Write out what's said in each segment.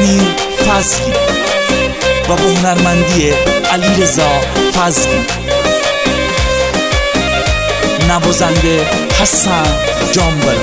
امیر فضلی و با هنرمندی علیرضا فضلی، نوازنده حسن جانبرو.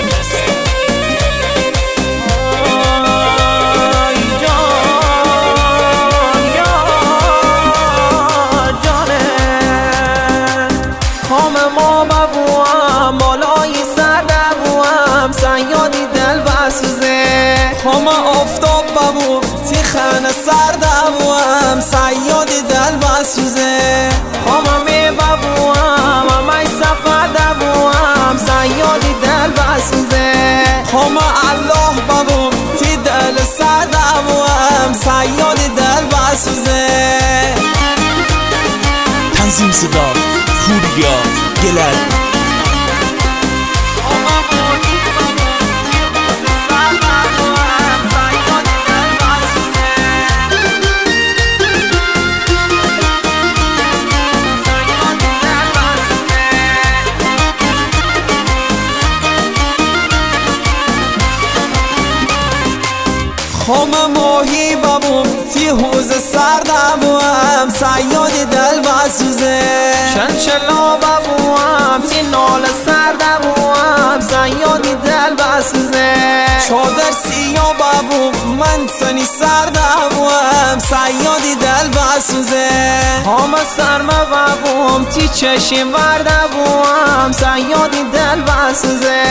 خام ما ببوام بالای سر دبوام سیادی دل بسوزه. خام آفتاب ببوم تیخن سر دبوام سیادی دل بسوزه. خام می ببوام امی سفر دبوام سیادی دل بسوزه. خام الله ببوم تی دل سر دبوام سیادی دل بسوزه. تنظیم صدا فوریا گلر. خام ماهی ببوم تی حوز سردم بوم سیاد دل بسوزه. چنچلا ببوم تی نال سردم بوم سیاد دل بسوزه. چادر سیا ببوم من سنی سردم بوم سیاد دل بسوزه. خام سرمه ببوم تی چشم وردم بوم سیاد دل بسوزه.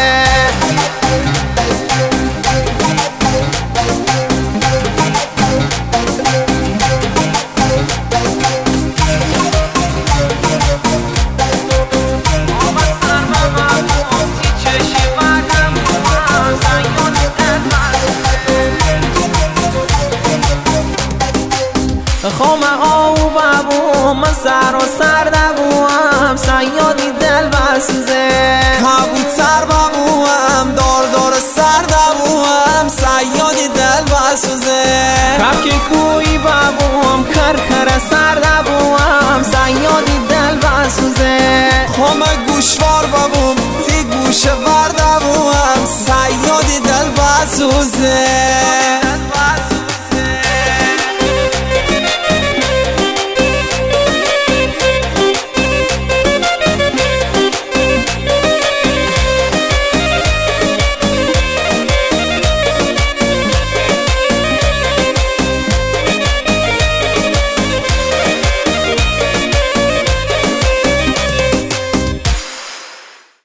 خام آو ببوم من سر و سر دبوم سیادی دل بسوزه. کبوتر ببوم دار دار سر دبوم سیادی دل بسوزه. کبک کوی ببوم کر کر سر دبوم سیادی دل بسوزه. خام گوشوار ببوم تی گوش ور دبوم سیادی دل بسوزه.